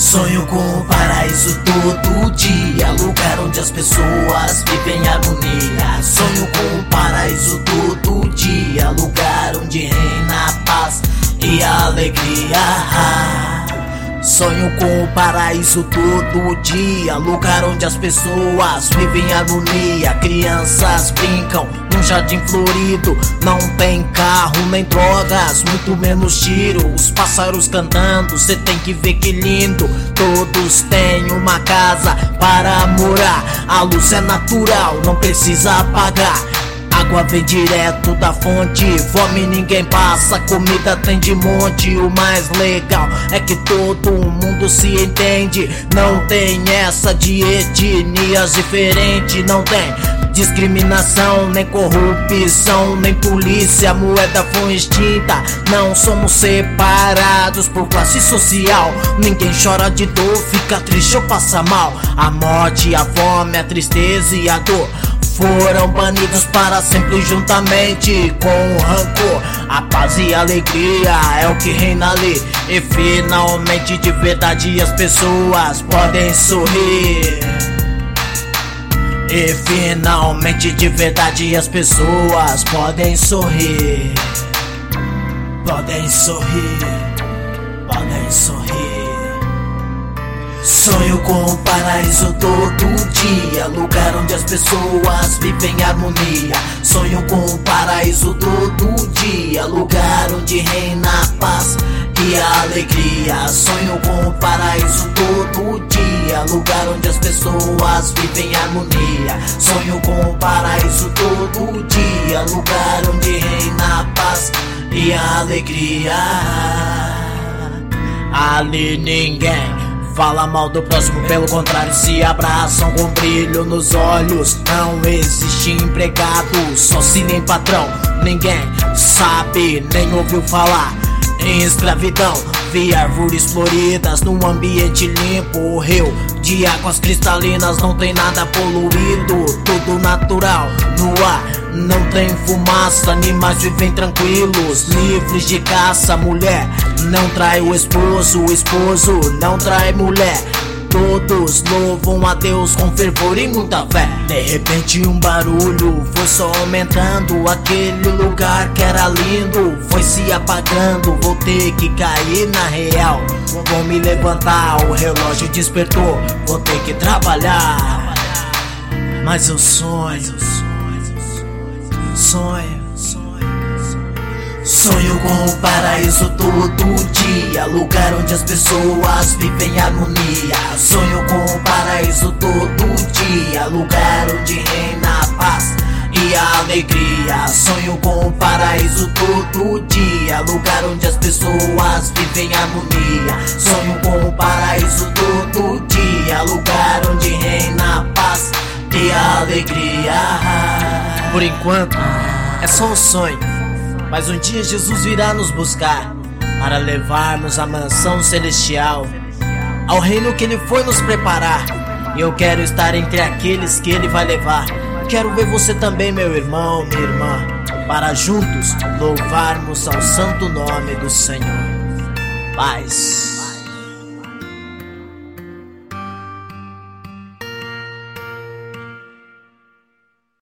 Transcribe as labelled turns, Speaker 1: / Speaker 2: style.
Speaker 1: Sonho com o paraíso todo dia, lugar onde as pessoas vivem em harmonia. Sonho com o paraíso todo dia, lugar onde reina a paz e a alegria. Sonho com o paraíso todo dia, lugar onde as pessoas vivem em harmonia. Crianças brincam num jardim florido, não tem carro nem drogas, muito menos tiro. Os pássaros cantando, cê tem que ver que lindo. Todos têm uma casa para morar, a luz é natural, não precisa apagar. Água vem direto da fonte, fome ninguém passa, comida tem de monte. O mais legal é que todo mundo se entende, não tem essa de etnias diferentes. Não tem discriminação, nem corrupção, nem polícia, a moeda foi extinta. Não somos separados por classe social, ninguém chora de dor, fica triste ou passa mal. A morte, a fome, a tristeza e a dor foram banidos para sempre juntamente com o rancor. A paz e a alegria é o que reina ali, e finalmente de verdade as pessoas podem sorrir. E finalmente de verdade as pessoas podem sorrir. Podem sorrir, podem sorrir. Sonho com o paraíso todo dia, lugar onde as pessoas vivem em harmonia. Sonho com o paraíso todo dia, lugar onde reina a paz e a alegria. Sonho com o paraíso todo dia, lugar onde as pessoas vivem em harmonia. Sonho com o paraíso todo dia, lugar onde reina a paz e a alegria. Ali ninguém fala mal do próximo, pelo contrário se abraçam com brilho nos olhos. Não existe empregado, só se nem patrão. Ninguém sabe nem ouviu falar em escravidão. Vi árvores floridas num ambiente limpo, o rio de águas cristalinas, não tem nada poluído, tudo natural no ar, não tem fumaça. Animais vivem tranquilos, livres de caça. Mulher não trai o esposo não trai mulher. Todos louvam a Deus com fervor e muita fé. De repente um barulho foi só aumentando, aquele lugar que era lindo foi se apagando. Vou ter que cair na real, vou me levantar, o relógio despertou, vou ter que trabalhar. Mas eu sonho, sonho com o paraíso todo dia, lugar onde as pessoas vivem em harmonia. Sonho com o paraíso todo dia, lugar onde reina a paz e a alegria. Sonho com o paraíso todo dia, lugar onde as pessoas vivem em harmonia. Sonho com o paraíso todo dia, lugar onde reina a paz e a alegria. Por enquanto é só um sonho, mas um dia Jesus virá nos buscar para levarmos à mansão celestial, ao reino que Ele foi nos preparar. E eu quero estar entre aqueles que Ele vai levar. Quero ver você também, meu irmão, minha irmã, para juntos louvarmos ao santo nome do Senhor. Paz.